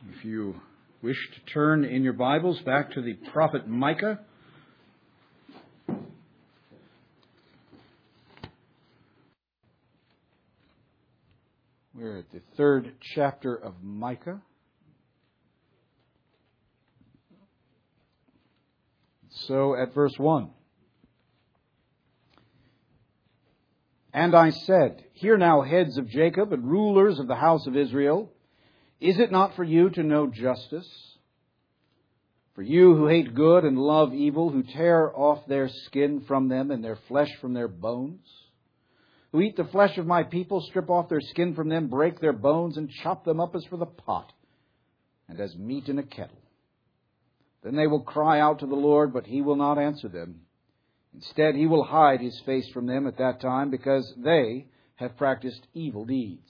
If you wish to turn in your Bibles back to the prophet Micah, we're at the 3rd chapter of Micah. So at verse 1. And I said, Hear now, heads of Jacob and rulers of the house of Israel, is it not for you to know justice? For you who hate good and love evil, who tear off their skin from them and their flesh from their bones, who eat the flesh of my people, strip off their skin from them, break their bones, and chop them up as for the pot, and as meat in a kettle. Then they will cry out to the Lord, but He will not answer them. Instead, He will hide His face from them at that time, because they have practiced evil deeds.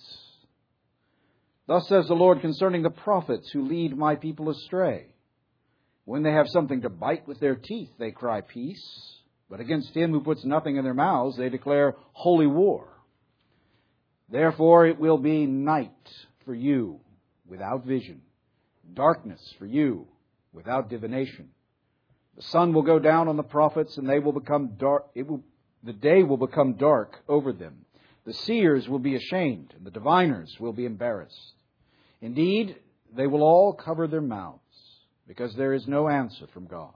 Thus says the Lord concerning the prophets who lead my people astray. When they have something to bite with their teeth, they cry peace. But against him who puts nothing in their mouths, they declare holy war. Therefore it will be night for you without vision, darkness for you without divination. The sun will go down on the prophets, and they will become dark. The day will become dark over them. The seers will be ashamed, and the diviners will be embarrassed. Indeed, they will all cover their mouths, because there is no answer from God.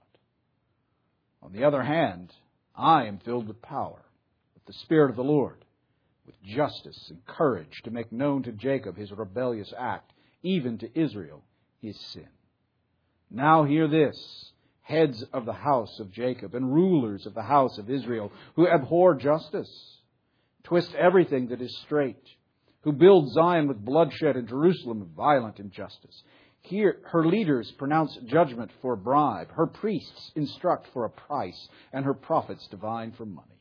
On the other hand, I am filled with power, with the Spirit of the Lord, with justice and courage to make known to Jacob his rebellious act, even to Israel his sin. Now hear this, heads of the house of Jacob and rulers of the house of Israel, who abhor justice, twist everything that is straight, who build Zion with bloodshed and Jerusalem with violent injustice. Here, her leaders pronounce judgment for a bribe, her priests instruct for a price, and her prophets divine for money.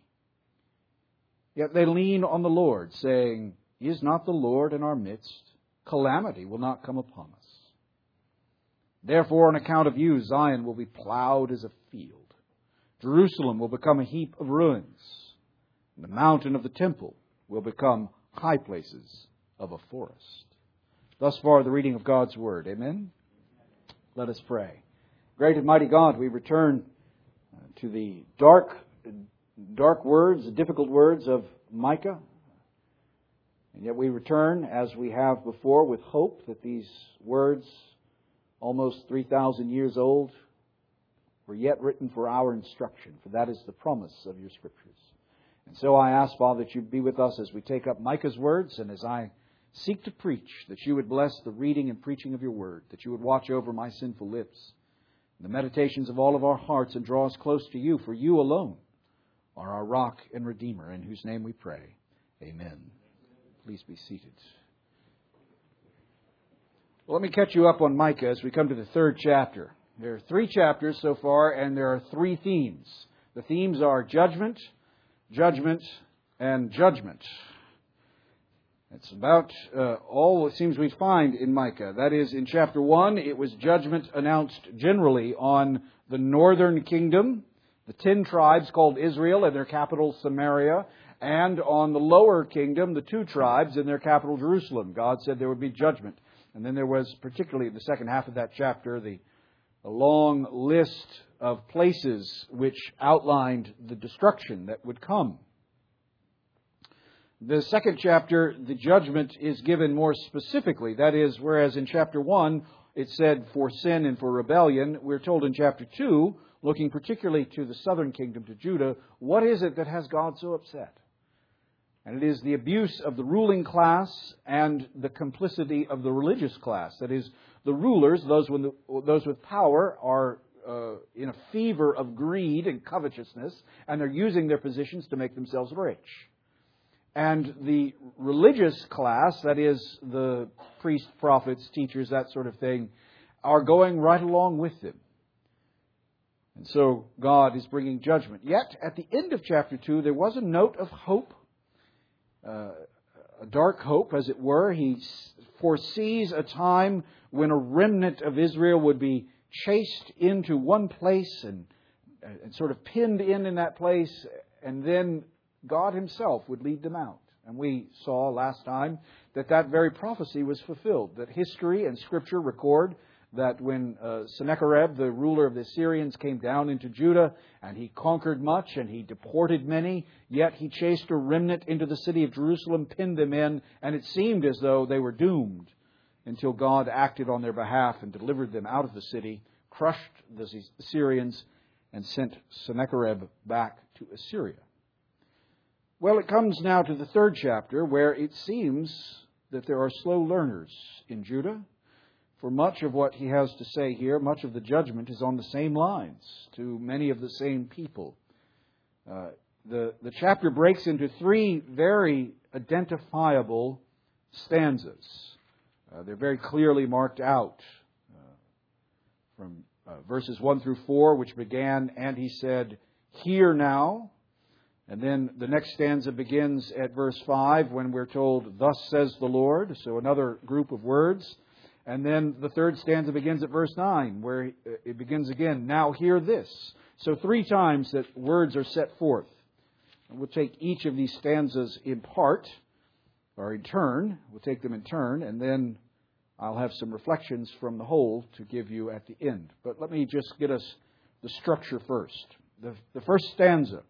Yet they lean on the Lord, saying, Is not the Lord in our midst? Calamity will not come upon us. Therefore, on account of you, Zion will be plowed as a field. Jerusalem will become a heap of ruins. And the mountain of the temple will become high places of a forest. Thus far, the reading of God's Word. Amen? Let us pray. Great and mighty God, we return to the dark words, the difficult words of Micah. And yet we return, as we have before, with hope that these words, almost 3,000 years old, were yet written for our instruction, for that is the promise of your Scriptures. And so I ask, Father, that you be with us as we take up Micah's words, and as I seek to preach, that you would bless the reading and preaching of your word, that you would watch over my sinful lips, and the meditations of all of our hearts, and draw us close to you, for you alone are our rock and redeemer, in whose name we pray. Amen. Please be seated. Well, let me catch you up on Micah as we come to the 3rd chapter. There are 3 chapters so far, and there are 3 themes. The themes are judgment, judgment, and judgment. It's about all it seems we find in Micah. That is, in chapter 1, it was judgment announced generally on the northern kingdom, the 10 tribes called Israel and their capital Samaria, and on the lower kingdom, the 2 tribes and their capital Jerusalem. God said there would be judgment. And then there was, particularly in the second half of that chapter, the long list of places which outlined the destruction that would come. The 2nd chapter, the judgment is given more specifically. That is, whereas in chapter 1 it said for sin and for rebellion, we're told in chapter 2, looking particularly to the southern kingdom, to Judah, what is it that has God so upset? And it is the abuse of the ruling class and the complicity of the religious class. That is, the rulers, those with power, are in a fever of greed and covetousness, and they're using their positions to make themselves rich. And the religious class, that is, the priests, prophets, teachers, that sort of thing, are going right along with them. And so God is bringing judgment. Yet, at the end of chapter 2, there was a note of hope, a dark hope, as it were. He foresees a time when a remnant of Israel would be chased into one place and sort of pinned in that place, and then God Himself would lead them out. And we saw last time that very prophecy was fulfilled. That history and Scripture record that when Sennacherib, the ruler of the Assyrians, came down into Judah, and he conquered much, and he deported many, yet he chased a remnant into the city of Jerusalem, pinned them in, and it seemed as though they were doomed until God acted on their behalf and delivered them out of the city, crushed the Assyrians, and sent Sennacherib back to Assyria. Well, it comes now to the third chapter, where it seems that there are slow learners in Judah. For much of what he has to say here, much of the judgment is on the same lines to many of the same people. The chapter breaks into three very identifiable stanzas. They're very clearly marked out from verses 1 through 4, which began, "And he said, 'Hear now.' And then the next stanza begins at verse 5 when we're told, 'Thus says the Lord.' So another group of words. And then the third stanza begins at verse 9 where it begins again, 'Now hear this.' So three times that words are set forth. And we'll take each of these stanzas in part, or in turn. We'll take them in turn, and then I'll have some reflections from the whole to give you at the end. But let me just get us the structure first. The first stanza.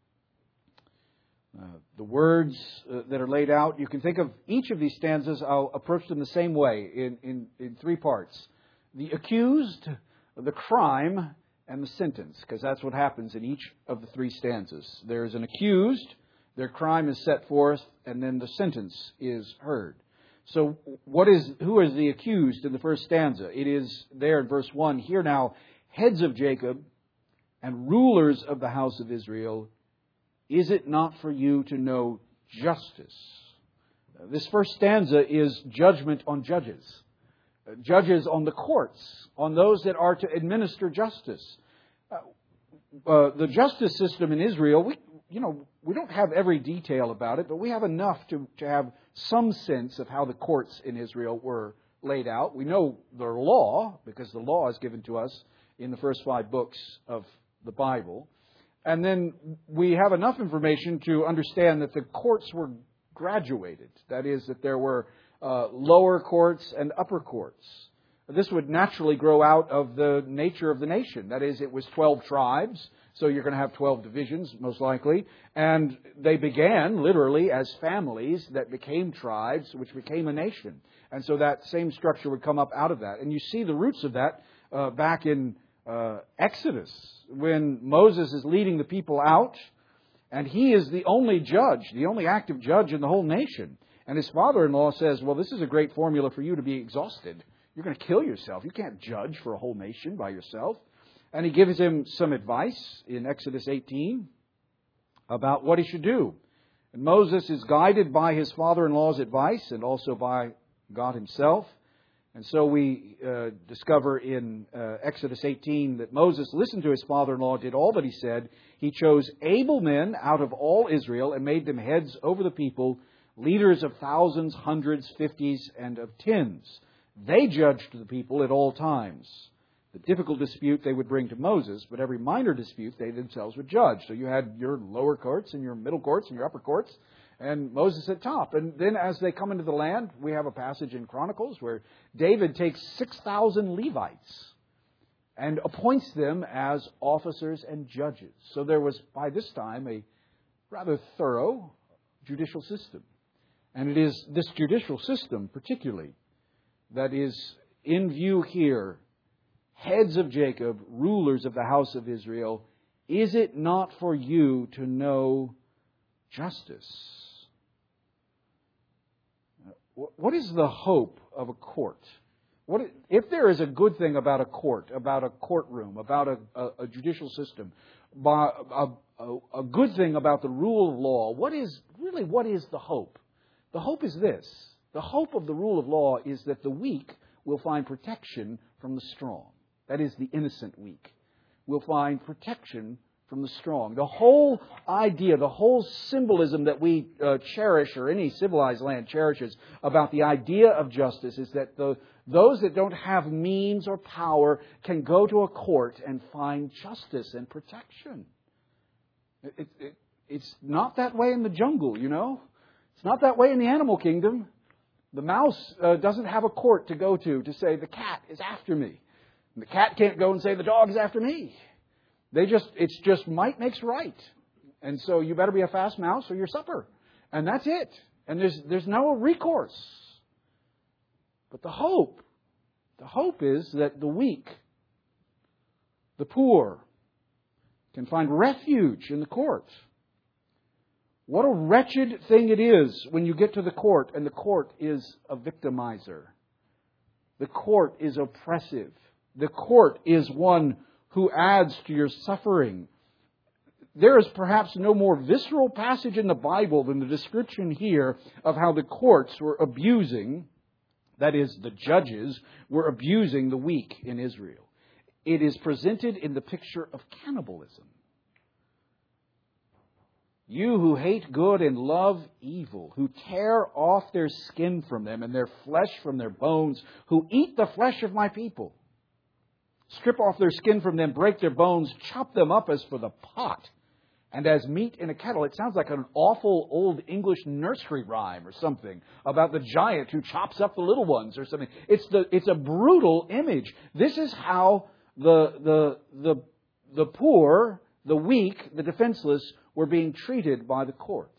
The words that are laid out, you can think of each of these stanzas, I'll approach them the same way in three parts. The accused, the crime, and the sentence, because that's what happens in each of the three stanzas. There's an accused, their crime is set forth, and then the sentence is heard. So who is the accused in the first stanza? It is there in verse 1, "Hear now, heads of Jacob and rulers of the house of Israel, is it not for you to know justice?" This first stanza is judgment on judges. Judges on the courts, on those that are to administer justice. The justice system in Israel, we don't have every detail about it, but we have enough to have some sense of how the courts in Israel were laid out. We know their law, because the law is given to us in the first 5 books of the Bible. And then we have enough information to understand that the courts were graduated. That is, that there were lower courts and upper courts. This would naturally grow out of the nature of the nation. That is, it was 12 tribes, so you're going to have 12 divisions, most likely. And they began literally as families that became tribes, which became a nation. And so that same structure would come up out of that. And you see the roots of that back in Exodus, when Moses is leading the people out, and he is the only judge, the only active judge in the whole nation. And his father-in-law says, "Well, this is a great formula for you to be exhausted. You're going to kill yourself. You can't judge for a whole nation by yourself." And he gives him some advice in Exodus 18 about what he should do. And Moses is guided by his father-in-law's advice and also by God himself. And so we discover in Exodus 18 that Moses listened to his father-in-law, did all that he said. He chose able men out of all Israel and made them heads over the people, leaders of thousands, hundreds, fifties, and of tens. They judged the people at all times. The difficult dispute they would bring to Moses, but every minor dispute they themselves would judge. So you had your lower courts and your middle courts and your upper courts, and Moses at top. And then as they come into the land, we have a passage in Chronicles where David takes 6,000 Levites and appoints them as officers and judges. So there was, by this time, a rather thorough judicial system. And it is this judicial system, particularly, that is in view here. Heads of Jacob, rulers of the house of Israel, is it not for you to know justice? What is the hope of a court? If there is a good thing about a court, about a courtroom, about a judicial system, a good thing about the rule of law, what is the hope? The hope is this. The hope of the rule of law is that the weak will find protection from the strong. That is, the innocent weak will find protection from the strong. The whole idea, the whole symbolism that we cherish, or any civilized land cherishes, about the idea of justice is that those that don't have means or power can go to a court and find justice and protection. It's not that way in the jungle, you know. It's not that way in the animal kingdom. The mouse doesn't have a court to go to say, the cat is after me. And the cat can't go and say, the dog is after me. It's just might makes right. And so you better be a fast mouse or your supper. And that's it. And there's no recourse. But the hope is that the weak, the poor, can find refuge in the court. What a wretched thing it is when you get to the court and the court is a victimizer. The court is oppressive. The court is one who adds to your suffering. There is perhaps no more visceral passage in the Bible than the description here of how the courts were abusing, that is, the judges were abusing the weak in Israel. It is presented in the picture of cannibalism. You who hate good and love evil, who tear off their skin from them and their flesh from their bones, who eat the flesh of my people, strip off their skin from them, break their bones, chop them up as for the pot, and as meat in a kettle. It sounds like an awful old English nursery rhyme or something about the giant who chops up the little ones or something. It's a brutal image. This is how the poor, the weak, the defenseless were being treated by the courts.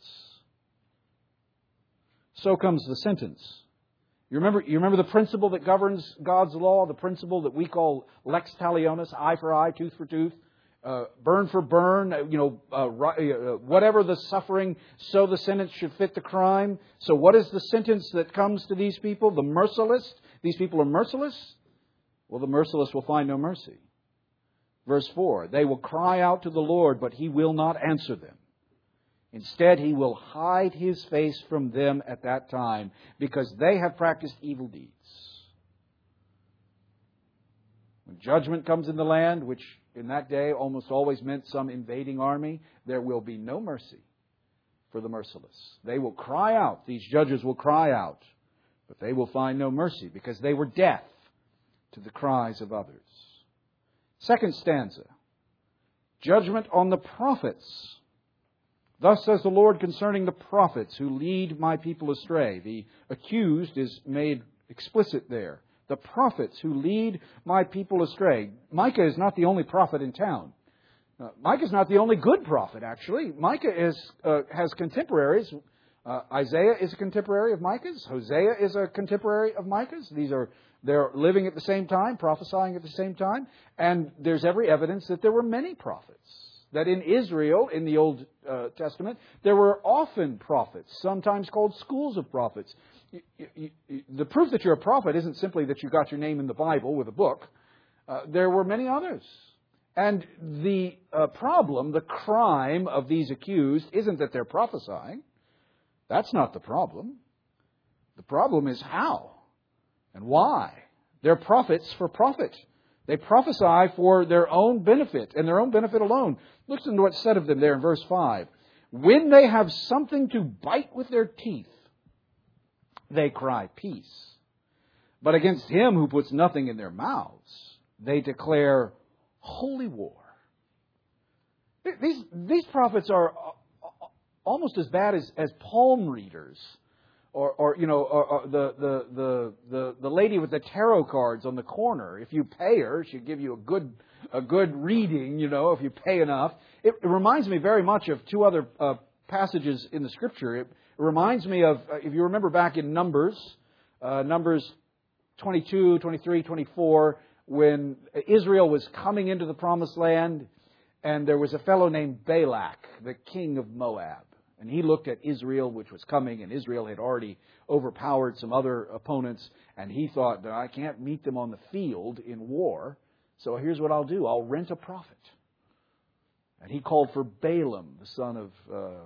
So comes the sentence. You remember the principle that governs God's law, the principle that we call lex talionis, eye for eye, tooth for tooth, burn for burn, whatever the suffering, so the sentence should fit the crime. So what is the sentence that comes to these people? The merciless. These people are merciless? Well, the merciless will find no mercy. Verse 4, they will cry out to the Lord, but He will not answer them. Instead, He will hide His face from them at that time, because they have practiced evil deeds. When judgment comes in the land, which in that day almost always meant some invading army, there will be no mercy for the merciless. They will cry out, these judges will cry out, but they will find no mercy, because they were deaf to the cries of others. Second stanza, judgment on the prophets. Thus says the Lord concerning the prophets who lead my people astray. The accused is made explicit there. The prophets who lead my people astray. Micah is not the only prophet in town. Micah is not the only good prophet, actually. Micah has contemporaries. Isaiah is a contemporary of Micah's. Hosea is a contemporary of Micah's. They're living at the same time, prophesying at the same time. And there's every evidence that there were many prophets. That in Israel, in the Old Testament, there were often prophets, sometimes called schools of prophets. The proof that you're a prophet isn't simply that you got your name in the Bible with a book. There were many others. And the problem, the crime of these accused, isn't that they're prophesying. That's not the problem. The problem is how and why. They're prophets for profit. They prophesy for their own benefit and their own benefit alone. Listen to what's said of them there in verse 5. When they have something to bite with their teeth, they cry peace. But against him who puts nothing in their mouths, they declare holy war. These prophets are almost as bad as palm readers. Or the lady with the tarot cards on the corner. If you pay her, she'll give you a good reading, if you pay enough. It reminds me very much of two other passages in the Scripture. It reminds me of, if you remember back in Numbers 22, 23, 24, when Israel was coming into the Promised Land, and there was a fellow named Balak, the king of Moab. And he looked at Israel, which was coming, and Israel had already overpowered some other opponents. And he thought, that I can't meet them on the field in war, so here's what I'll do. I'll rent a prophet. And he called for Balaam, the son of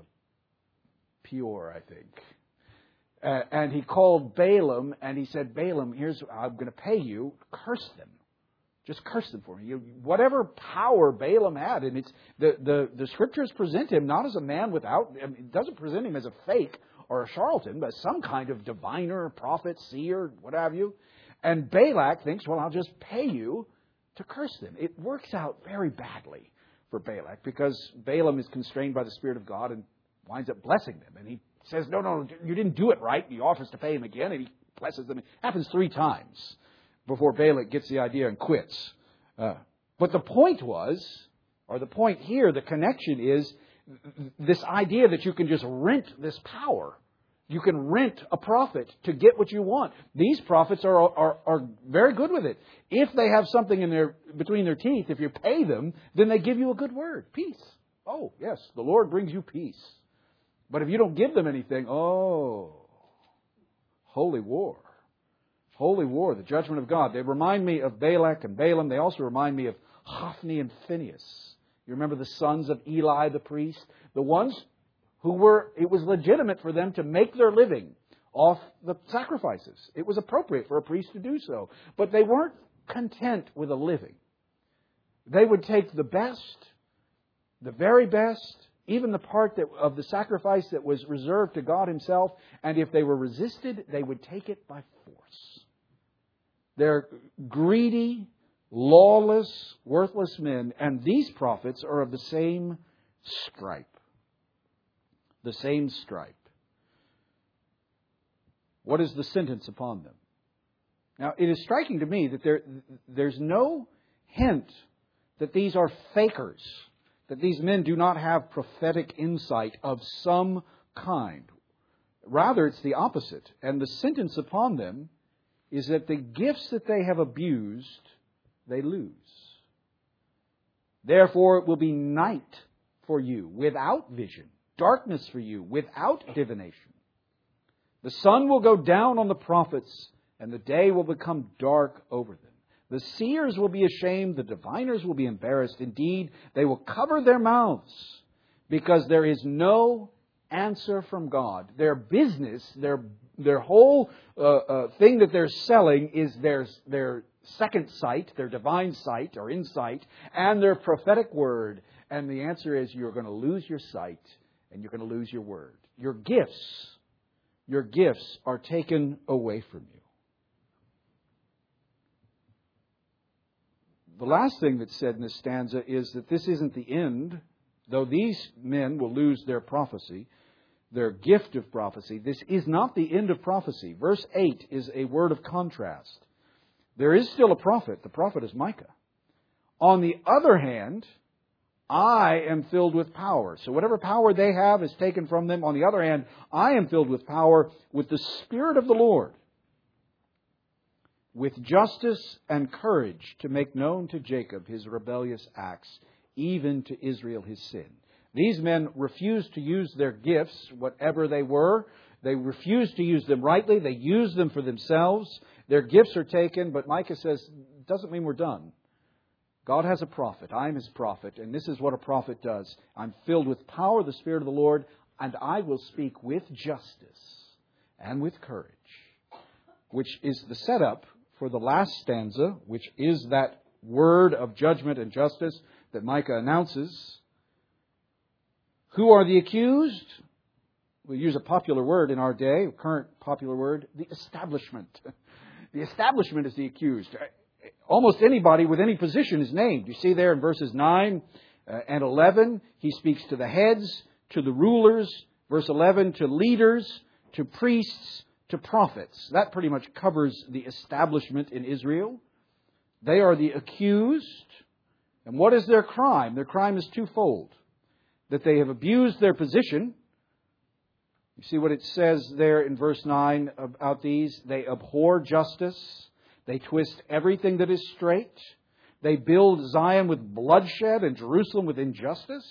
Peor, I think. And he called Balaam, and he said, Balaam, I'm going to pay you, curse them. Just curse them for me. Whatever power Balaam had, and it's the Scriptures present him not as a man without. It doesn't present him as a fake or a charlatan, but some kind of diviner, prophet, seer, what have you. And Balak thinks, well, I'll just pay you to curse them. It works out very badly for Balak because Balaam is constrained by the Spirit of God and winds up blessing them. And says, no, you didn't do it right. He offers to pay him again, and he blesses them. It happens 3 times before Balak gets the idea and quits. But the point here, the connection is this idea that you can just rent this power. You can rent a prophet to get what you want. These prophets are very good with it. If they have something between their teeth, if you pay them, then they give you a good word. Peace. Oh, yes, the Lord brings you peace. But if you don't give them anything, holy war. Holy war, the judgment of God. They remind me of Balak and Balaam. They also remind me of Hophni and Phinehas. You remember the sons of Eli the priest? The ones it was legitimate for them to make their living off the sacrifices. It was appropriate for a priest to do so. But they weren't content with a living. They would take the best, the very best, even the part of the sacrifice that was reserved to God Himself, and if they were resisted, they would take it by force. They're greedy, lawless, worthless men, and these prophets are of the same stripe. The same stripe. What is the sentence upon them? Now, it is striking to me that there's no hint that these are fakers, that these men do not have prophetic insight of some kind. Rather, it's the opposite. And the sentence upon them is that the gifts that they have abused, they lose. Therefore, it will be night for you without vision. Darkness for you, without divination. The sun will go down on the prophets, and the day will become dark over them. The seers will be ashamed, the diviners will be embarrassed. Indeed, they will cover their mouths, because there is no answer from God. Their business, their whole thing that they're selling is their second sight, their divine sight or insight, and their prophetic word. And the answer is you're going to lose your sight. And you're going to lose your word. Your gifts are taken away from you. The last thing that's said in this stanza is that this isn't the end. Though these men will lose their prophecy, their gift of prophecy, this is not the end of prophecy. Verse 8 is a word of contrast. There is still a prophet. The prophet is Micah. On the other hand, I am filled with power. So whatever power they have is taken from them. On the other hand, I am filled with power with the Spirit of the Lord, with justice and courage to make known to Jacob his rebellious acts, even to Israel his sin. These men refused to use their gifts, whatever they were. They refused to use them rightly. They used them for themselves. Their gifts are taken, but Micah says, it doesn't mean we're done. God has a prophet. I am His prophet. And this is what a prophet does. I'm filled with power, the Spirit of the Lord, and I will speak with justice and with courage. Which is the setup for the last stanza, which is that word of judgment and justice that Micah announces. Who are the accused? We'll use a popular word in our day, a current popular word, the establishment. The establishment is the accused. Almost anybody with any position is named. You see there in verses 9 and 11, he speaks to the heads, to the rulers. Verse 11, to leaders, to priests, to prophets. That pretty much covers the establishment in Israel. They are the accused. And what is their crime? Their crime is twofold. That they have abused their position. You see what it says there in verse 9 about these? They abhor justice. They twist everything that is straight. They build Zion with bloodshed and Jerusalem with injustice.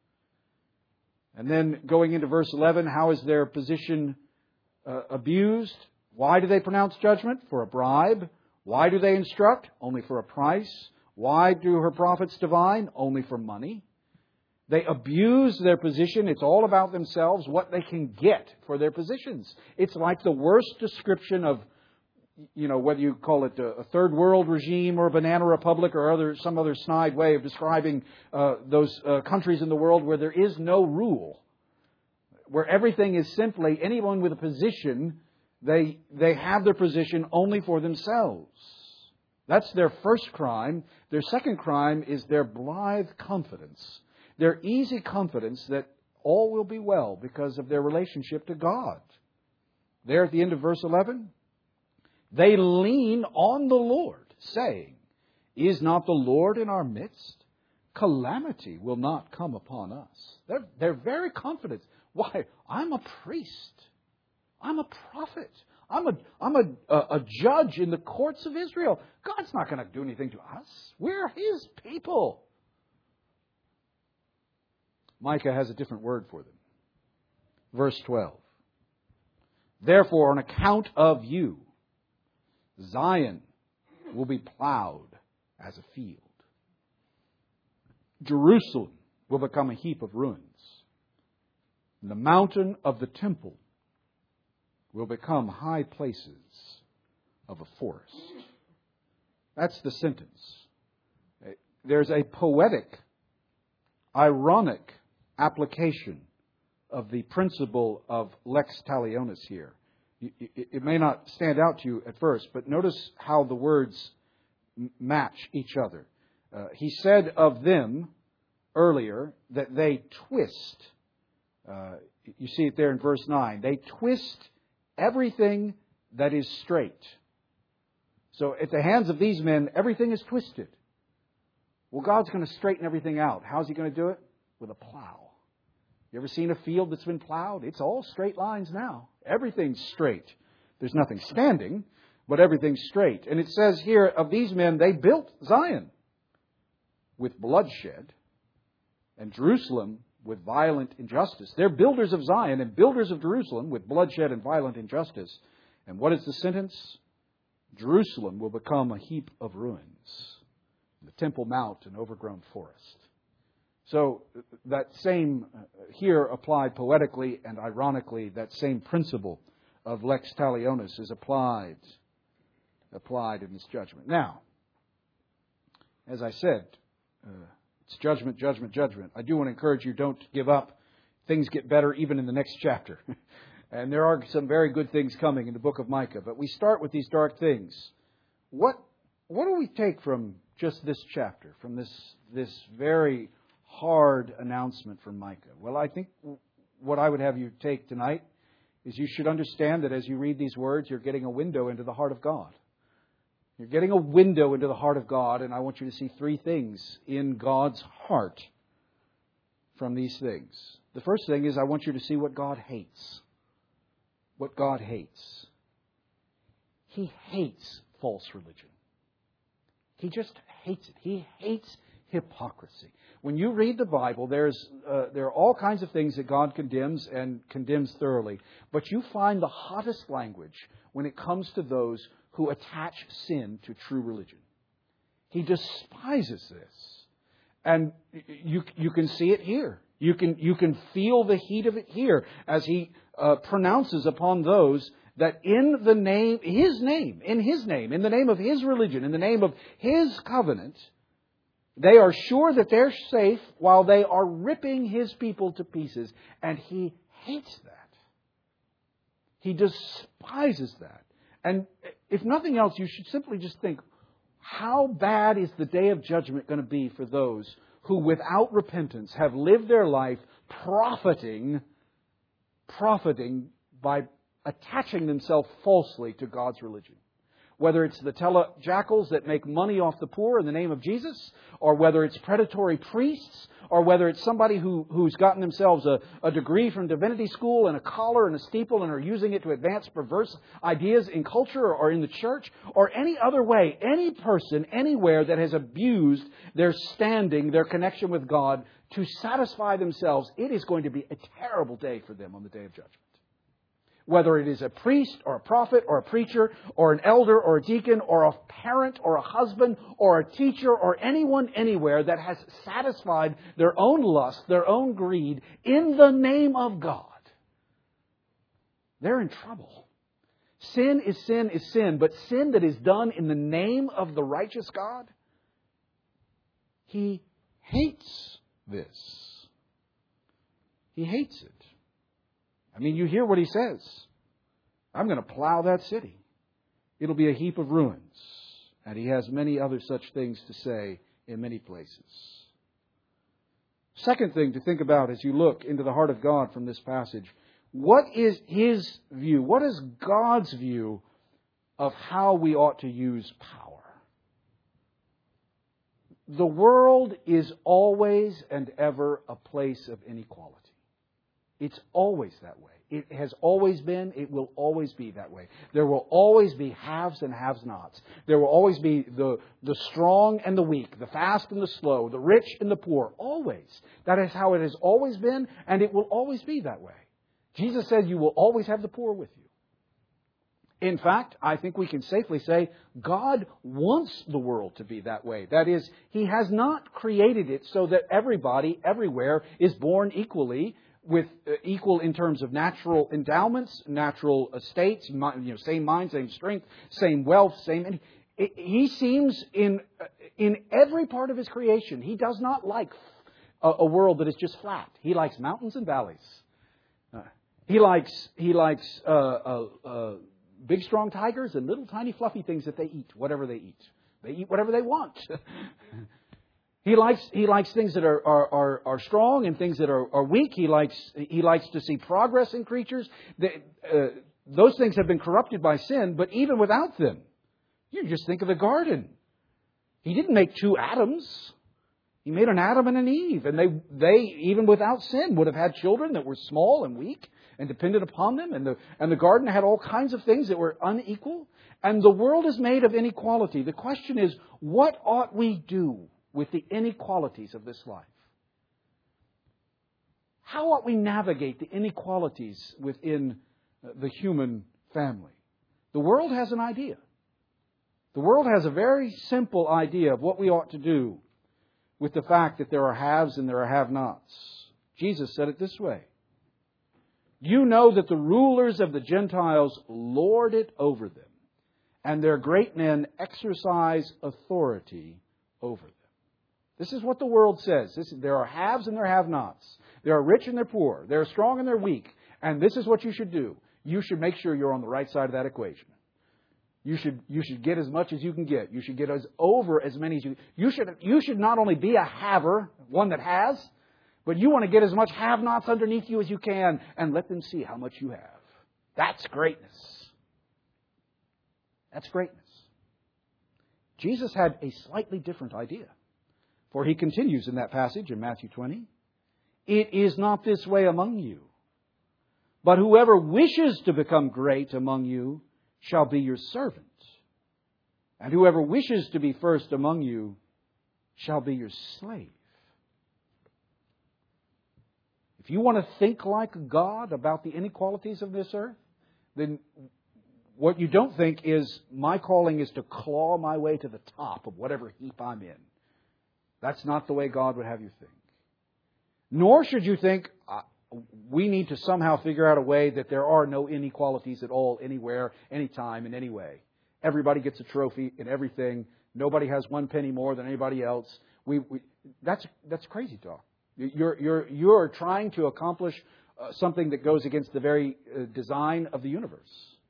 And then going into verse 11, how is their position abused? Why do they pronounce judgment? For a bribe. Why do they instruct? Only for a price. Why do her prophets divine? Only for money. They abuse their position. It's all about themselves, what they can get for their positions. It's like the worst description of, whether you call it a third world regime or a banana republic or some other snide way of describing those countries in the world where there is no rule, where everything is simply anyone with a position, they have their position only for themselves. That's their first crime. Their second crime is their blithe confidence. Their easy confidence that all will be well because of their relationship to God. There at the end of verse 11, they lean on the Lord, saying, "Is not the Lord in our midst? Calamity will not come upon us." They're very confident. Why? I'm a priest. I'm a prophet. I'm a judge in the courts of Israel. God's not going to do anything to us. We're His people. Micah has a different word for them. Verse 12. Therefore, on account of you, Zion will be plowed as a field. Jerusalem will become a heap of ruins. And the mountain of the temple will become high places of a forest. That's the sentence. There's a poetic, ironic application of the principle of lex talionis here. It may not stand out to you at first, but notice how the words match each other. He said of them earlier that they twist. You see it there in verse 9. They twist everything that is straight. So at the hands of these men, everything is twisted. Well, God's going to straighten everything out. How's He going to do it? With a plow. You ever seen a field that's been plowed? It's all straight lines now. Everything's straight. There's nothing standing, but everything's straight. And it says here of these men, they built Zion with bloodshed and Jerusalem with violent injustice. They're builders of Zion and builders of Jerusalem with bloodshed and violent injustice. And what is the sentence? Jerusalem will become a heap of ruins. The Temple Mount, an overgrown forest. So that same, here applied poetically and ironically, that same principle of lex talionis is applied in this judgment. Now, as I said, it's judgment, judgment, judgment. I do want to encourage you, don't give up. Things get better even in the next chapter. And there are some very good things coming in the book of Micah. But we start with these dark things. What do we take from just this chapter, from this very hard announcement from Micah? Well, I think what I would have you take tonight is you should understand that as you read these words, you're getting a window into the heart of God. You're getting a window into the heart of God, and I want you to see three things in God's heart from these things. The first thing is I want you to see what God hates. What God hates. He hates false religion. He just hates it. He hates hypocrisy. When you read the Bible, there are all kinds of things that God condemns and condemns thoroughly. But you find the hottest language when it comes to those who attach sin to true religion. He despises this. And you can see it here. You can feel the heat of it here as He pronounces upon those that in the name, His name, in His name, in the name of His religion, in the name of His covenant, they are sure that they're safe while they are ripping His people to pieces. And He hates that. He despises that. And if nothing else, you should simply just think, how bad is the day of judgment going to be for those who without repentance have lived their life profiting by attaching themselves falsely to God's religion? Whether it's the telejackals that make money off the poor in the name of Jesus, or whether it's predatory priests, or whether it's somebody who's gotten themselves a degree from divinity school and a collar and a steeple and are using it to advance perverse ideas in culture or in the church, or any other way, any person, anywhere that has abused their standing, their connection with God to satisfy themselves, it is going to be a terrible day for them on the day of judgment. Whether it is a priest or a prophet or a preacher or an elder or a deacon or a parent or a husband or a teacher or anyone anywhere that has satisfied their own lust, their own greed in the name of God, they're in trouble. Sin is sin, but sin that is done in the name of the righteous God, He hates this. He hates it. I mean, you hear what He says. I'm going to plow that city. It'll be a heap of ruins. And He has many other such things to say in many places. Second thing to think about as you look into the heart of God from this passage, what is His view? What is God's view of how we ought to use power? The world is always and ever a place of inequality. It's always that way. It has always been. It will always be that way. There will always be haves and have-nots. There will always be the strong and the weak, the fast and the slow, the rich and the poor. Always. That is how it has always been, and it will always be that way. Jesus said you will always have the poor with you. In fact, I think we can safely say God wants the world to be that way. That is, He has not created it so that everybody, everywhere, is born equally, with equal in terms of natural endowments, natural estates, same mind, same strength, same wealth, same. He seems in every part of His creation, He does not like a world that is just flat. He likes mountains and valleys. He likes big strong tigers and little tiny fluffy things that they eat, whatever they eat. They eat whatever they want. He likes things that are strong and things that are weak. He likes to see progress in creatures. Those things have been corrupted by sin, but even without them, you just think of the garden. He didn't make two Adams. He made an Adam and an Eve, and they even without sin would have had children that were small and weak and depended upon them. And the garden had all kinds of things that were unequal. And the world is made of inequality. The question is, what ought we do with the inequalities of this life? How ought we navigate the inequalities within the human family? The world has an idea. The world has a very simple idea of what we ought to do with the fact that there are haves and there are have-nots. Jesus said it this way. You know that the rulers of the Gentiles lord it over them, and their great men exercise authority over them. This is what the world says. There are haves and there are have-nots. There are rich and they're poor. There are strong and they're weak. And this is what you should do. You should make sure you're on the right side of that equation. You should get as much as you can get. You should get over as many as you should not only be a haver, one that has, but you want to get as much have-nots underneath you as you can and let them see how much you have. That's greatness. That's greatness. Jesus had a slightly different idea. For He continues in that passage in Matthew 20, it is not this way among you, but whoever wishes to become great among you shall be your servant. And whoever wishes to be first among you shall be your slave. If you want to think like God about the inequalities of this earth, then what you don't think is my calling is to claw my way to the top of whatever heap I'm in. That's not the way God would have you think. Nor should you think we need to somehow figure out a way that there are no inequalities at all, anywhere, anytime, in any way. Everybody gets a trophy in everything. Nobody has one penny more than anybody else. That's crazy talk. You're trying to accomplish something that goes against the very design of the universe.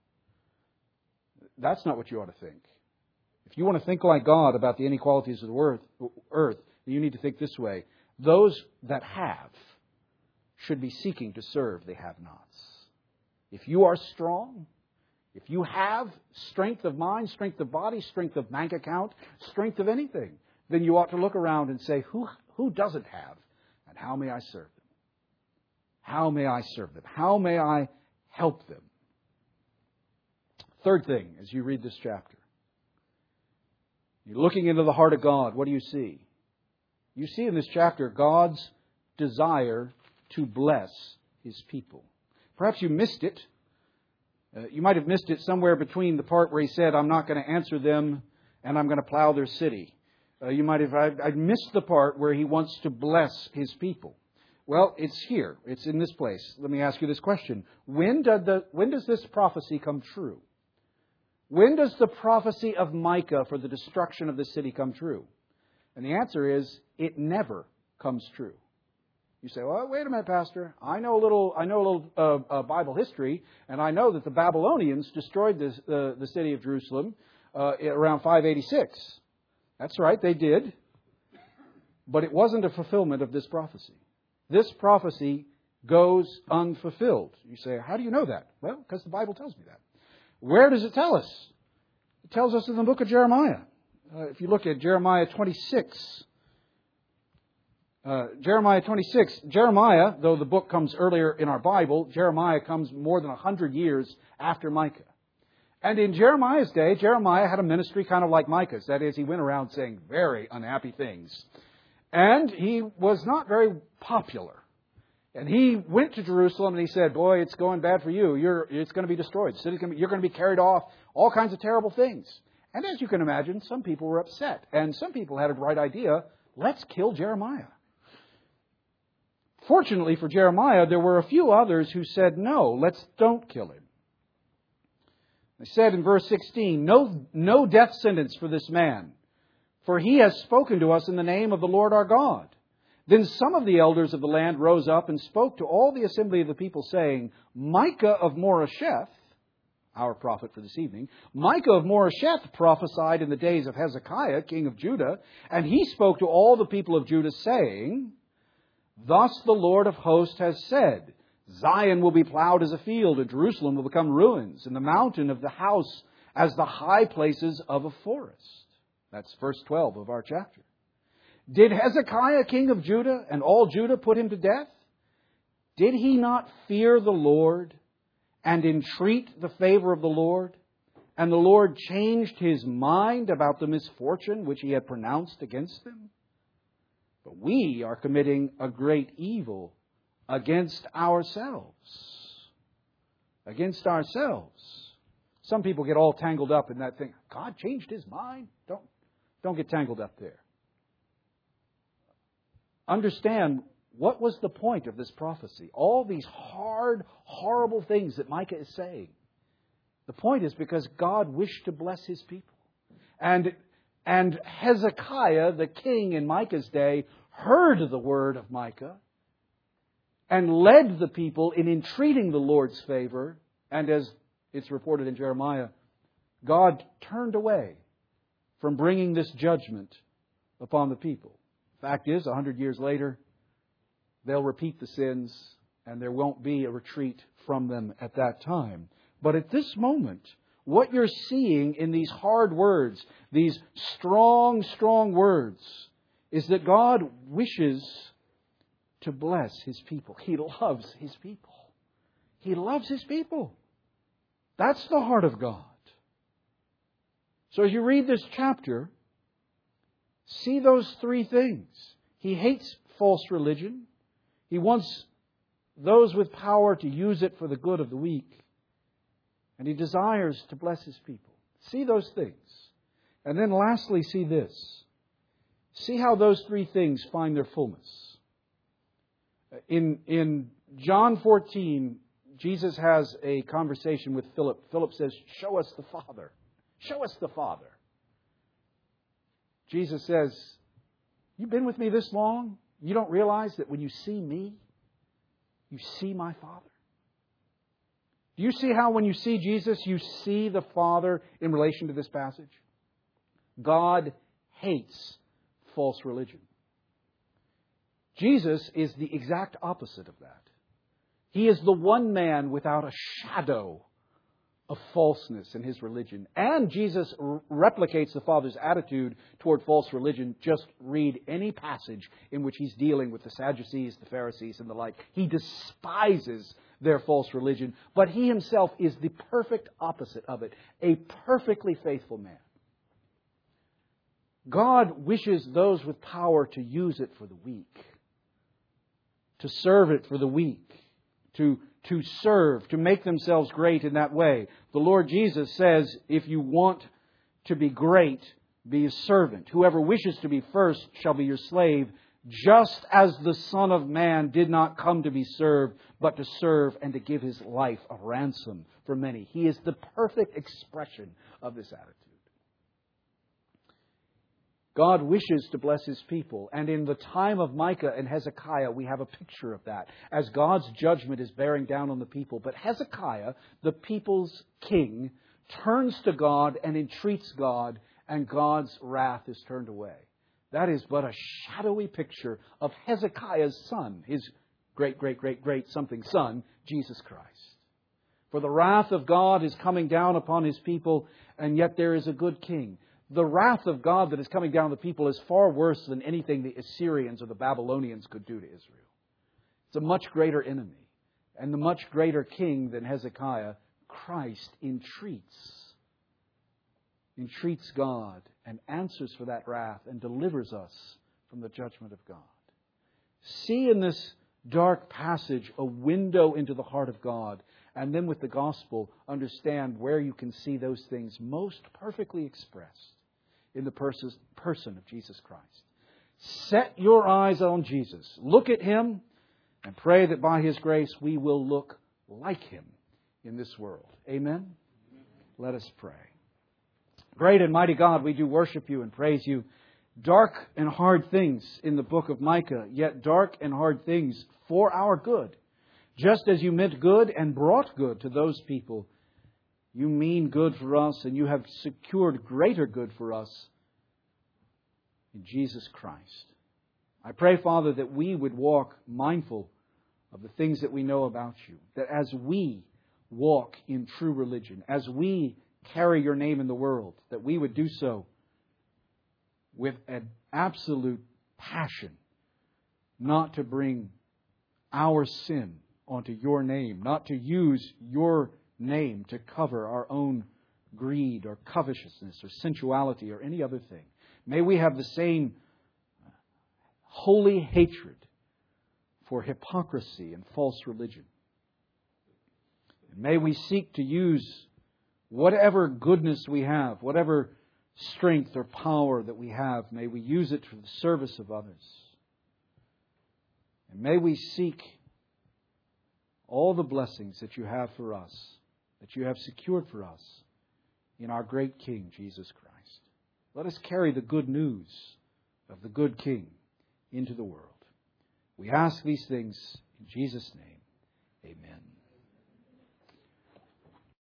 That's not what you ought to think. If you want to think like God about the inequalities of the earth, you need to think this way. Those that have should be seeking to serve the have-nots. If you are strong, if you have strength of mind, strength of body, strength of bank account, strength of anything, then you ought to look around and say, who doesn't have? And how may I serve them? How may I serve them? How may I help them? Third thing, as you read this chapter, you're looking into the heart of God. What do you see? You see in this chapter God's desire to bless His people. Perhaps you missed it. You might have missed it somewhere between the part where He said, I'm not going to answer them and I'm going to plow their city. You might have, I missed the part where He wants to bless His people. Well, it's here. It's in this place. Let me ask you this question. When does this prophecy come true? When does the prophecy of Micah for the destruction of the city come true? And the answer is, it never comes true. You say, well, wait a minute, Pastor. I know a little Bible history, and I know that the Babylonians destroyed the city of Jerusalem around 586. That's right, they did. But it wasn't a fulfillment of this prophecy. This prophecy goes unfulfilled. You say, how do you know that? Well, because the Bible tells me that. Where does it tell us? It tells us in the book of Jeremiah. If you look at Jeremiah 26, Jeremiah, though the book comes earlier in our Bible, Jeremiah comes more than 100 years after Micah. And in Jeremiah's day, Jeremiah had a ministry kind of like Micah's. That is, he went around saying very unhappy things. And he was not very popular. And he went to Jerusalem and he said, boy, it's going bad for you. It's going to be destroyed. You're going to be carried off. All kinds of terrible things. And as you can imagine, some people were upset. And some people had a bright idea. Let's kill Jeremiah. Fortunately for Jeremiah, there were a few others who said, no, don't kill him. They said in verse 16, no death sentence for this man, for he has spoken to us in the name of the Lord our God. Then some of the elders of the land rose up and spoke to all the assembly of the people, saying, Micah of Moresheth, our prophet for this evening, Micah of Moresheth prophesied in the days of Hezekiah, king of Judah, and he spoke to all the people of Judah, saying, Thus the Lord of hosts has said, Zion will be plowed as a field, and Jerusalem will become ruins, and the mountain of the house as the high places of a forest. That's verse 12 of our chapter. Did Hezekiah, king of Judah, and all Judah put him to death? Did he not fear the Lord and entreat the favor of the Lord? And the Lord changed his mind about the misfortune which he had pronounced against them? But we are committing a great evil against ourselves. Against ourselves. Some people get all tangled up in that thing. God changed his mind. Don't get tangled up there. Understand, what was the point of this prophecy? All these hard, horrible things that Micah is saying. The point is because God wished to bless his people. And Hezekiah, the king in Micah's day, heard the word of Micah and led the people in entreating the Lord's favor. And as it's reported in Jeremiah, God turned away from bringing this judgment upon the people. Fact is, 100 years later, they'll repeat the sins and there won't be a retreat from them at that time. But at this moment, what you're seeing in these hard words, these strong, strong words, is that God wishes to bless his people. He loves his people. He loves his people. That's the heart of God. So as you read this chapter, see those three things. He hates false religion. He wants those with power to use it for the good of the weak. And he desires to bless his people. See those things. And then lastly, see this. See how those three things find their fullness. In John 14, Jesus has a conversation with Philip. Philip says, "Show us the Father. Show us the Father." Jesus says, "You've been with me this long? You don't realize that when you see me, you see my Father?" Do you see how when you see Jesus, you see the Father in relation to this passage? God hates false religion. Jesus is the exact opposite of that. He is the one man without a shadow of falseness in his religion. And Jesus replicates the Father's attitude toward false religion. Just read any passage in which he's dealing with the Sadducees, the Pharisees, and the like. He despises their false religion, but he himself is the perfect opposite of it, a perfectly faithful man. God wishes those with power to use it for the weak, to serve it for the weak, to serve, to make themselves great in that way. The Lord Jesus says, if you want to be great, be a servant. Whoever wishes to be first shall be your slave, just as the Son of Man did not come to be served, but to serve and to give his life a ransom for many. He is the perfect expression of this attitude. God wishes to bless his people. And in the time of Micah and Hezekiah, we have a picture of that as God's judgment is bearing down on the people. But Hezekiah, the people's king, turns to God and entreats God, and God's wrath is turned away. That is but a shadowy picture of Hezekiah's son, his great something son, Jesus Christ. For the wrath of God is coming down upon His people, and yet there is a good king. The wrath of God that is coming down on the people is far worse than anything the Assyrians or the Babylonians could do to Israel. It's a much greater enemy, and the much greater king than Hezekiah, Christ, entreats God and answers for that wrath and delivers us from the judgment of God. See in this dark passage a window into the heart of God, and then with the gospel understand where you can see those things most perfectly expressed in the person of Jesus Christ. Set your eyes on Jesus. Look at Him and pray that by His grace we will look like Him in this world. Amen? Let us pray. Great and mighty God, we do worship You and praise You. Dark and hard things in the book of Micah, yet dark and hard things for our good. Just as You meant good and brought good to those people, You mean good for us, and You have secured greater good for us in Jesus Christ. I pray, Father, that we would walk mindful of the things that we know about You, that as we walk in true religion, as we carry Your name in the world, that we would do so with an absolute passion, not to bring our sin onto Your name, not to use Your name to cover our own greed or covetousness or sensuality or any other thing. May we have the same holy hatred for hypocrisy and false religion. And may we seek to use whatever goodness we have, whatever strength or power that we have, may we use it for the service of others. And may we seek all the blessings that You have for us, that You have secured for us in our great King, Jesus Christ. Let us carry the good news of the good King into the world. We ask these things in Jesus' name.